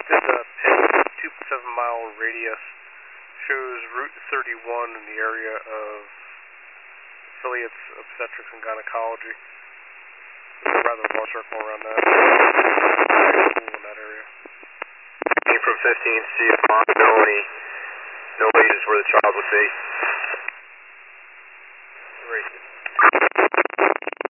This pin 2.7-mile radius shows Route 31 in the area of Affiliates Obstetrics and Gynecology. There's a rather large circle around that. School in that area. From 15, see if no leads where the child would be.